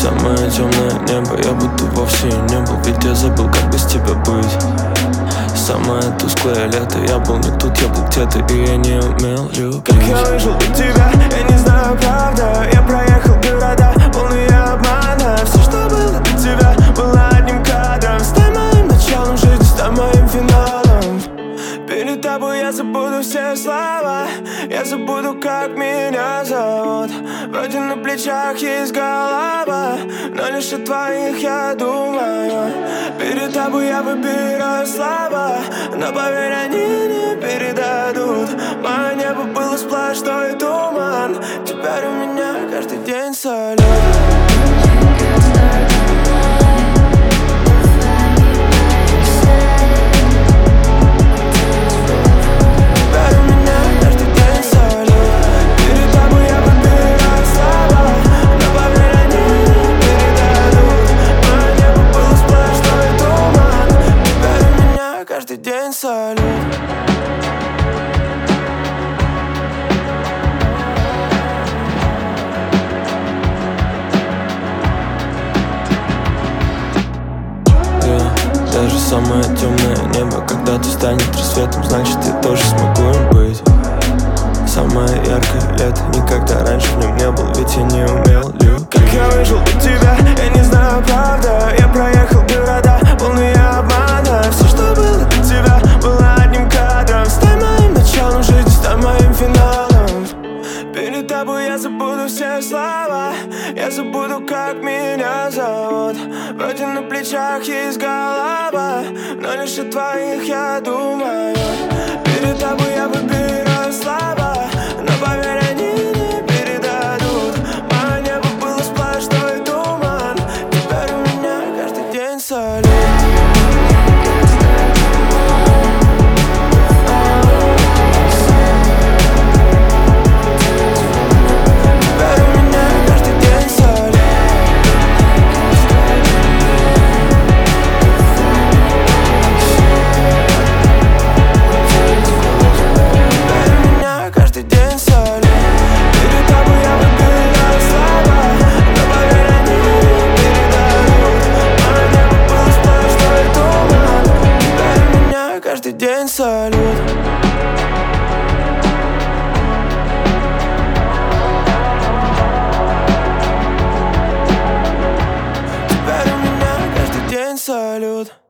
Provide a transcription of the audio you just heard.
Самое темное небо, я будто вовсе и не был. Ведь я забыл, как без тебя быть. Самое тусклое лето, я был не тут, я был где-то, и я не умел любить. Как я выжил без тебя, я не знаю, правда. Я проехал города, полные обмана. Все, что было до тебя, было одним кадром. Стань моим началом жизни, стань моим финалом. Перед тобой я забуду все слова, я забуду, как меня зовут. Вроде на плечах есть голова, но лишь о твоих я думаю. Перед тобой я выбираю слова, но поверь, они не передадут. Мое небо было сплошной туман, теперь у меня каждый день салют. Каждый день салют. Даже самое темное небо когда-то станет рассветом, значит, я тоже смогу им быть. Самое яркое лето, никогда раньше в нем не был, ведь я не умел любить. Как я выжил без тебя, я не знаю, правда. Я проехал города, полные обмана. Все, что было до тебя, было одним кадром. Стань моим началом жизни, стань моим финалом. Перед тобой я забуду все слова, я забуду, как меня зовут. Вроде на плечах есть голова, но лишь о твоих я думаю. Перед тобой я выбираю слова, но поверь, они не передадут. Мое небо было сплошной туман, теперь у меня каждый день салют. Каждый день салют. Теперь у меня каждый день салют.